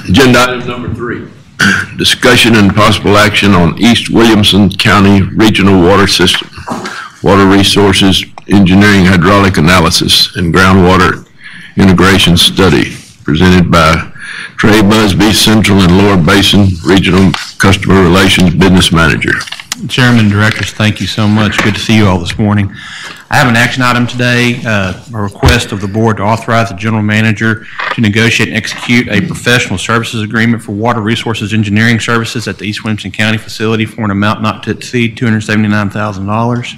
Agenda item number 3, discussion and possible action on East Williamson County Regional Water System, Water Resources Engineering Hydraulic Analysis and Groundwater Integration Study, presented by Trey Busby, Central and Lower Basin Regional Customer Relations Business Manager. Chairman, Directors, thank you so much. Good to see you all this morning. I have an action item today, a request of the board to authorize the general manager to negotiate and execute a professional services agreement for water resources engineering services at the East Williamson County facility for an amount not to exceed $279,000.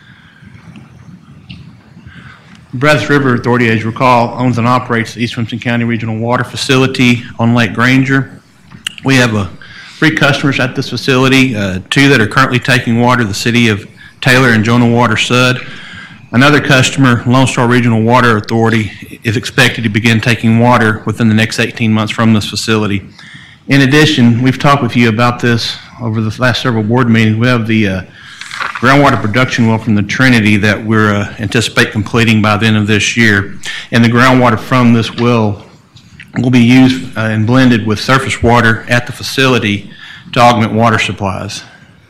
Brazos River Authority, as you recall, owns and operates the East Williamson County Regional Water Facility on Lake Granger. We have 3 customers at this facility, 2 that are currently taking water, the city of Taylor and Jonah Water Sud. Another customer, Lone Star Regional Water Authority, is expected to begin taking water within the next 18 months from this facility. In addition, we've talked with you about this over the last several board meetings. We have the groundwater production well from the Trinity that we're anticipate completing by the end of this year. And the groundwater from this well will be used and blended with surface water at the facility to augment water supplies.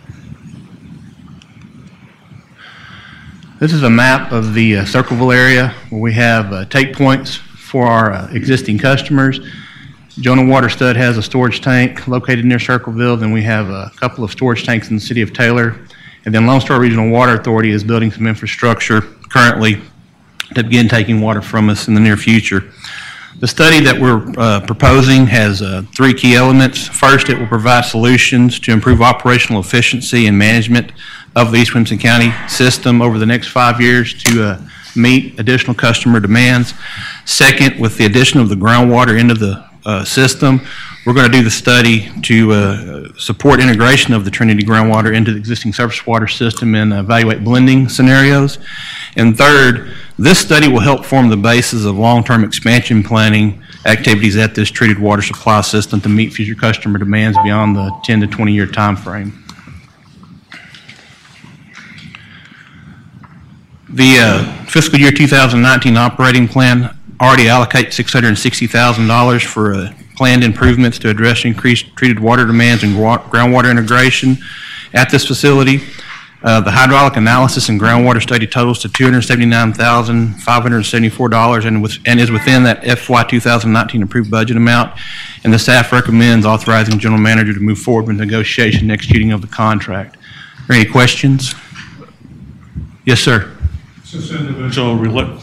This is a map of the Circleville area where we have take points for our existing customers. Jonah Water Stud has a storage tank located near Circleville. Then we have a couple of storage tanks in the city of Taylor. And then Lone Star Regional Water Authority is building some infrastructure currently to begin taking water from us in the near future. The study that we're proposing has 3 key elements. First, it will provide solutions to improve operational efficiency and management of the East Williamson County system over the next 5 years to meet additional customer demands. Second, with the addition of the groundwater into the system, we're going to do the study to support integration of the Trinity groundwater into the existing surface water system and evaluate blending scenarios. And third, this study will help form the basis of long-term expansion planning activities at this treated water supply system to meet future customer demands beyond the 10 to 20 year time frame. The fiscal year 2019 operating plan already allocates $660,000 for planned improvements to address increased treated water demands and groundwater integration at this facility. The hydraulic analysis and groundwater study totals to $279,574 and is within that FY 2019 approved budget amount. And the staff recommends authorizing the general manager to move forward with negotiation and executing of the contract. Are there any questions? Yes, sir. This individual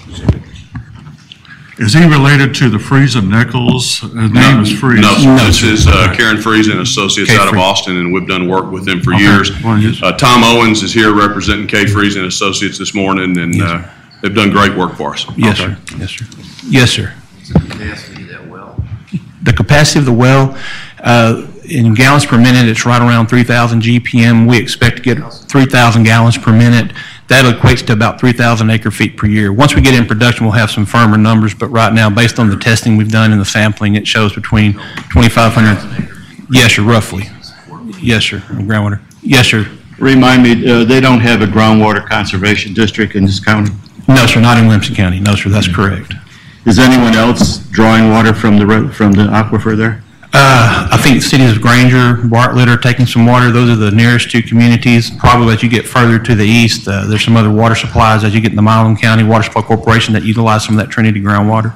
is he related to the Friesen Nichols? His name is Friesen. No, this is Karen Friesen Associates out of Austin, and we've done work with them for years. Tom Owens is here representing K. Friesen Associates this morning, and they've done great work for us. Yes, sir. Yes, sir. Yes, sir. What's the capacity of that well? The capacity of the well, in gallons per minute, it's right around 3,000 GPM. We expect to get 3,000 gallons per minute. That equates to about 3,000 acre feet per year. Once we get in production, we'll have some firmer numbers, but right now, based on the testing we've done and the sampling, it shows between 2,500. Yes, sir, roughly. Yes, sir, groundwater. Yes, sir. Remind me, they don't have a groundwater conservation district in this county? No, sir, not in Williamson County. No, sir, that's correct. Is anyone else drawing water from the aquifer there? I think the cities of Granger, Bartlett are taking some water. Those are the nearest 2 communities. Probably as you get further to the east, there's some other water supplies as you get in the Milam County Water Supply Corporation that utilize some of that Trinity groundwater.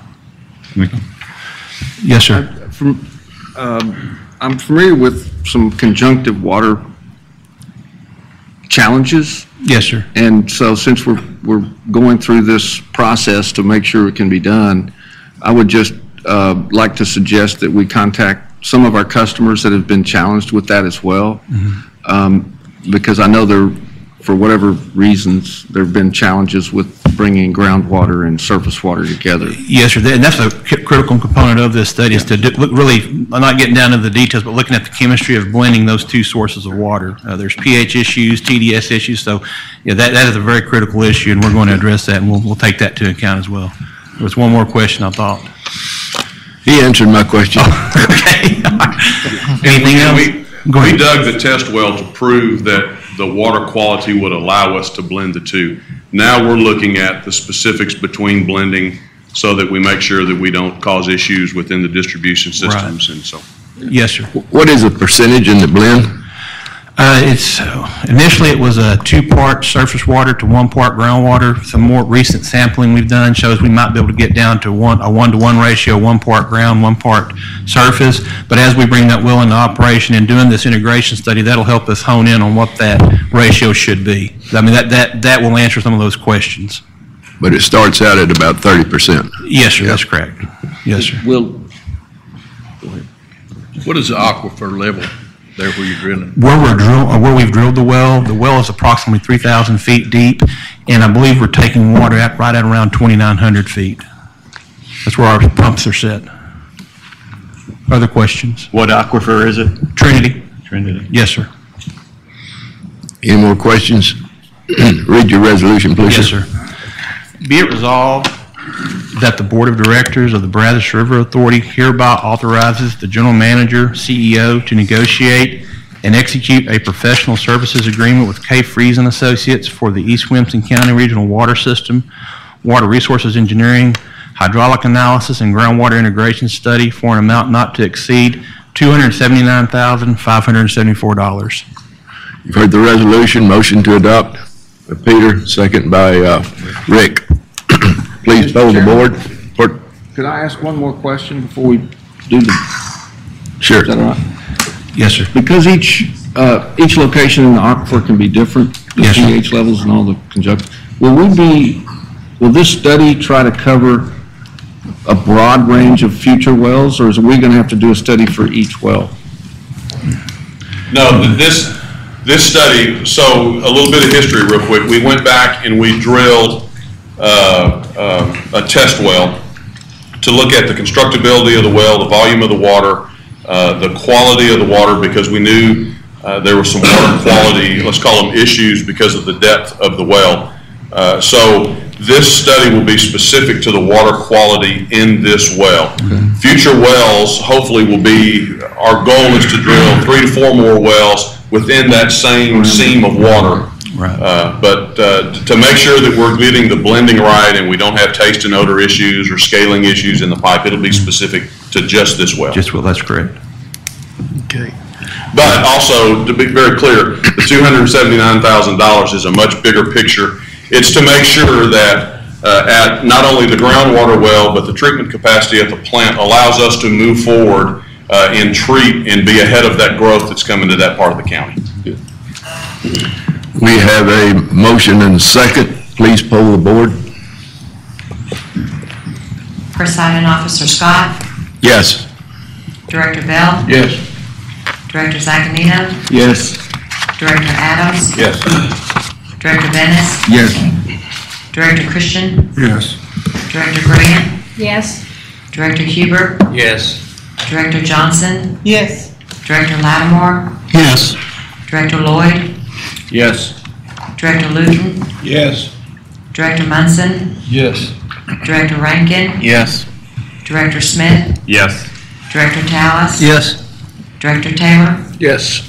Yes, sir. I'm familiar with some conjunctive water challenges. Yes, sir. And so since we're going through this process to make sure it can be done, I would just like to suggest that we contact some of our customers that have been challenged with that as well, because I know for whatever reasons, there have been challenges with bringing groundwater and surface water together. Yes, sir. And that's a critical component of this study is to look really, I'm not getting down to the details, but looking at the chemistry of blending those 2 sources of water. There's pH issues, TDS issues, so yeah, that is a very critical issue, and we're going to address that, and we'll take that to account as well. There was one more question, I thought. He answered my question. Okay. Anything else? We dug the test well to prove that the water quality would allow us to blend the 2. Now we're looking at the specifics between blending so that we make sure that we don't cause issues within the distribution systems. And so, Yes, sir. What is the percentage in the blend? Initially, it was a 2-part surface water to 1-part groundwater. Some more recent sampling we've done shows we might be able to get down to a 1-to-1 ratio, 1 part ground, 1 part surface. But as we bring that well into operation and doing this integration study, that'll help us hone in on what that ratio should be. I mean, that will answer some of those questions. But it starts out at about 30%. Yes, sir, that's correct. Yes, sir. What is the aquifer level there where you're drilling? Where we've drilled the well is approximately 3,000 feet deep, and I believe we're taking water right at around 2,900 feet. That's where our pumps are set. Other questions? What aquifer is it? Trinity? Trinity. Yes, sir. Any more questions? Read your resolution, please. Yes, sir. Be it resolved that the Board of Directors of the Brazos River Authority hereby authorizes the General Manager, CEO, to negotiate and execute a professional services agreement with K. Friesen Associates for the East Williamson County Regional Water System, Water Resources Engineering, Hydraulic Analysis, and Groundwater Integration Study for an amount not to exceed $279,574. You've heard the resolution, motion to adopt by Peter, second by Rick. Please poll the board. Could I ask one more question before we do the, Sure. is that all right? Yes, sir. Because each location in the aquifer can be different, the Yes, sir. pH levels and all the conjunction. Will this study try to cover a broad range of future wells, or is we going to have to do a study for each well? no, this study, so a little bit of history real quick. We went back and we drilled a test well to look at the constructability of the well, the volume of the water, the quality of the water, because we knew there were some water quality, let's call them issues, because of the depth of the well. So this study will be specific to the water quality in this well. Future wells, hopefully, will be, our goal is to drill 3 to 4 more wells within that same seam of water. Right. But to make sure that we're getting the blending right and we don't have taste and odor issues or scaling issues in the pipe, it'll be specific to just this well. That's correct. Okay. But also, to be very clear, the $279,000 is a much bigger picture. It's to make sure that at not only the groundwater well, but the treatment capacity at the plant allows us to move forward and treat and be ahead of that growth that's coming to that part of the county. We have a motion and a second. Please poll the board. Presiding Officer Scott, Yes. Director Bell, Yes. Director Zaccanino, Yes. Director Adams, Yes. Director Bennis, Yes. Director Christian, Yes. Director Grant, Yes. Director Huber, Yes. Director Johnson, Yes. Director Lattimore, Yes. Director Lloyd, Yes. Director Luton, Yes. Director Munson, Yes. Director Rankin, Yes. Director Smith, Yes. Director Tallis, Yes. Director Taylor, Yes.